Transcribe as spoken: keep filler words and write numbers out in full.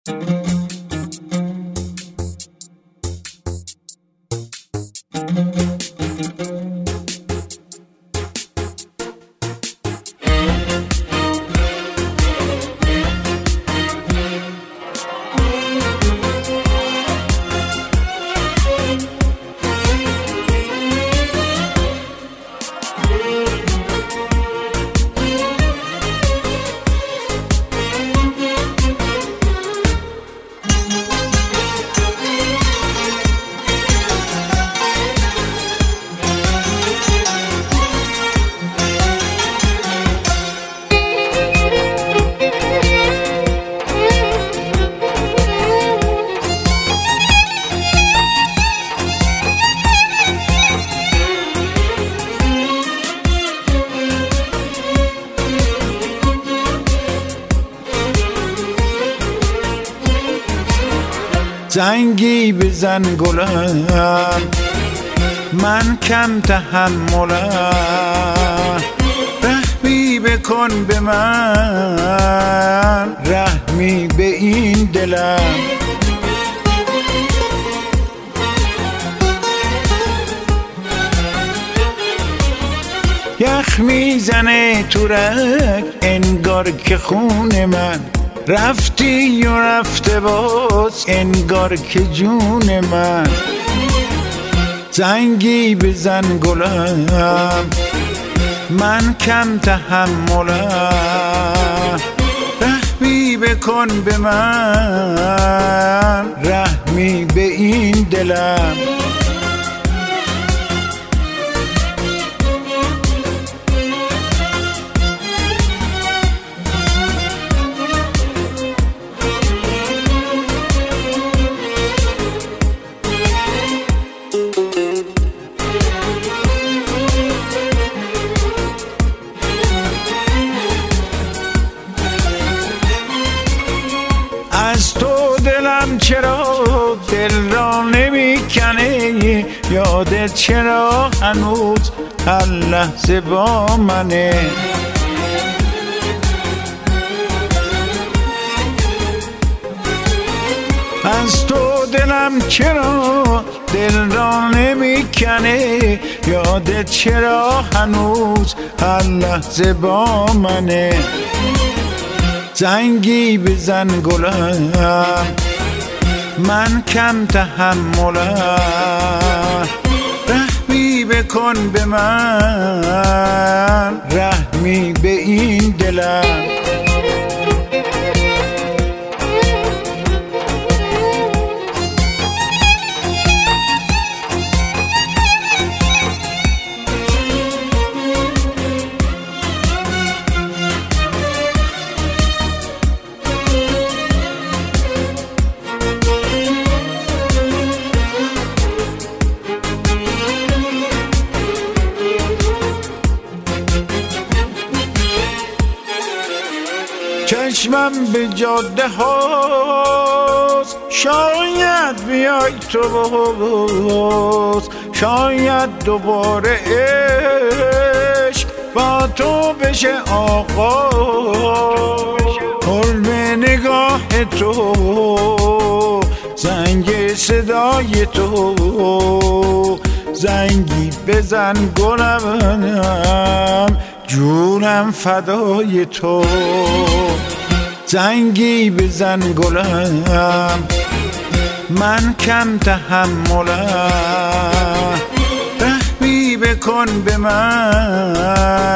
زنگی بزن گلم من کم تحملم، رحمی بکن به من، رحمی به این دلم. یخ میزنه تو رگ انگار که خون من، رفتی و رفته باز انگار که جون من. زنگی بزن گلم من کم تحملم، رحمی بکن به من، رحمی به این دلم. از تو دلم چرا دل را نمیکنه، یادت چرا هنوز هر لحظه با منه. از تو دلم چرا دل را نمیکنه، یادت چرا هنوز هر لحظه با منه. زنگی بزن گلم من کم تحملم، رحمی بکن به من، رحمی به این دلم. چشمم به جاده هاست، شاید بیای تو باز، شاید دوباره عشق با تو بشه آغاز. حلم نگاه تو، زنگ صدای تو، زنگی بزن گلم جونم فدای تو. زنگی بزن گلم من کم تحملم، رحمی بکن به من،